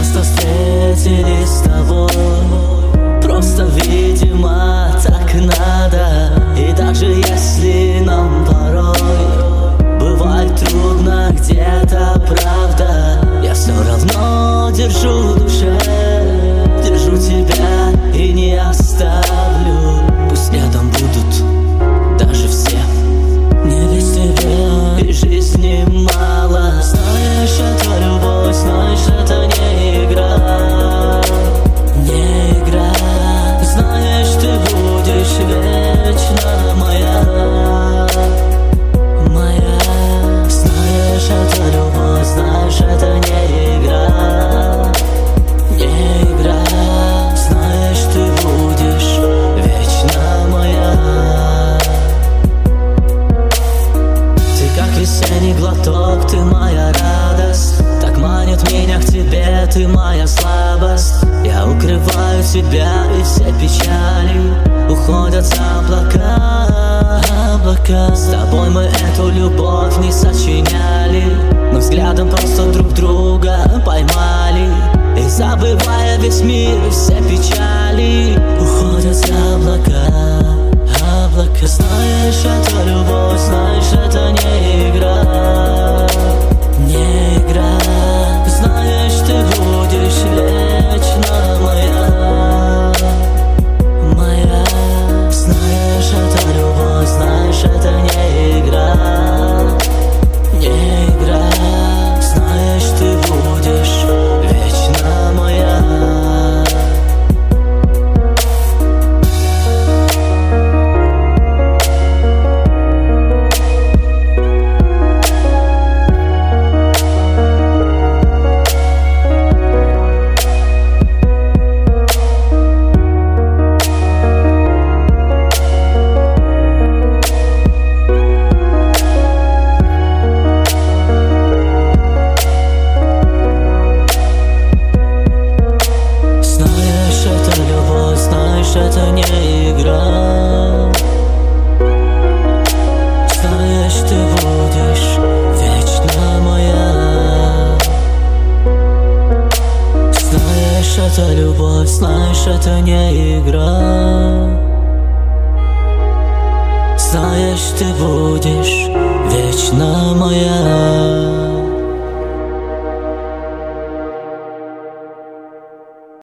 просто встретились с тобой. Просто, видимо, так надо. И даже если нам порой бывает трудно где-то, правда, я все равно держу в душе, держу тебя и не оставлю. Пусть рядом будут даже все, не без тебя и жизни мало. Знаешь, это любовь, знаешь, это не игра, не игра. Знаешь, ты будешь вечно моя, моя. Знаешь, это любовь, знаешь, это не игра, не игра. Знаешь, ты будешь вечно моя. Ты как весенний глоток, ты моя радость. Так манит меня к тебе, ты моя слабость. Я укрываю тебя, и все печали уходят за облака, облака. С тобой мы эту любовь не сочиняли, мы взглядом просто друг друга поймали. И забывая весь мир и все печали, уходят за облака, облака. Знаешь, это любовь, знаешь, это не игра, не игра. Знаешь, ты будешь вечно моя, моя. Знаешь, это любовь, знаешь, это не игра, не игра. Знаешь, ты будешь вечно моя. Это не игра. Знаешь, ты будешь вечно моя. Знаешь, это любовь, знаешь, это не игра. Знаешь, ты будешь вечно моя.